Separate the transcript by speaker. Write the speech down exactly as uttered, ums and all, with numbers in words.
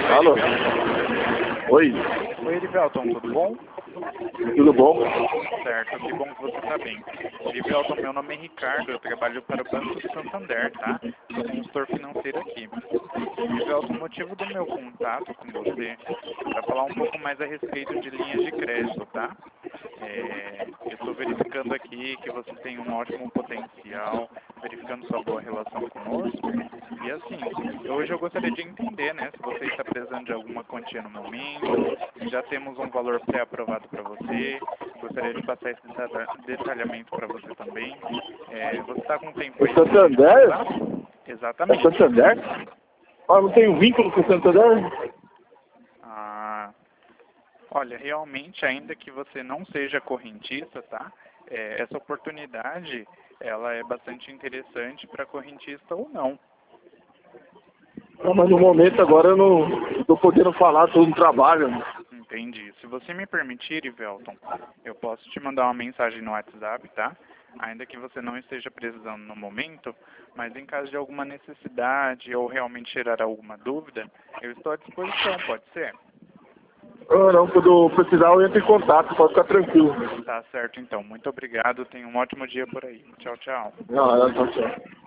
Speaker 1: Alô? Oi,
Speaker 2: Oi, Erivelton, tudo bom?
Speaker 1: tudo bom?
Speaker 2: Certo, que bom que você está bem. Erivelton, meu nome é Ricardo, eu trabalho para o Banco do Santander, tá? Sou consultor financeiro aqui. Erivelton, o motivo do meu contato com você é para falar um pouco mais a respeito de linhas de crédito, tá? É, eu estou verificando aqui que você tem um ótimo potencial, verificando sua boa relação conosco. E assim, hoje eu gostaria de entender, né, se você está precisando de alguma quantia no momento, já temos um valor pré-aprovado para você, gostaria de passar esse deta- detalhamento para você também. É, você está com tempo aí
Speaker 1: O
Speaker 2: para a gente
Speaker 1: Santander?
Speaker 2: conversar?
Speaker 1: É
Speaker 2: Exatamente.
Speaker 1: Santander? Ah, não tem um vínculo com o Santander?
Speaker 2: Ah, olha, realmente, ainda que você não seja correntista, tá? É, essa oportunidade, ela é bastante interessante para correntista ou não.
Speaker 1: Ah, mas no momento agora eu não estou podendo falar, estou no trabalho.
Speaker 2: Entendi. Se você me permitir, Ivelton, eu posso te mandar uma mensagem no WhatsApp, tá? Ainda que você não esteja precisando no momento, mas em caso de alguma necessidade ou realmente tirar alguma dúvida, eu estou à disposição, pode ser?
Speaker 1: Ah, não, quando precisar eu entro em contato, pode ficar tranquilo.
Speaker 2: Tá certo, então. Muito obrigado. Tenha um ótimo dia por aí. Tchau, tchau.
Speaker 1: Não, não, não, não.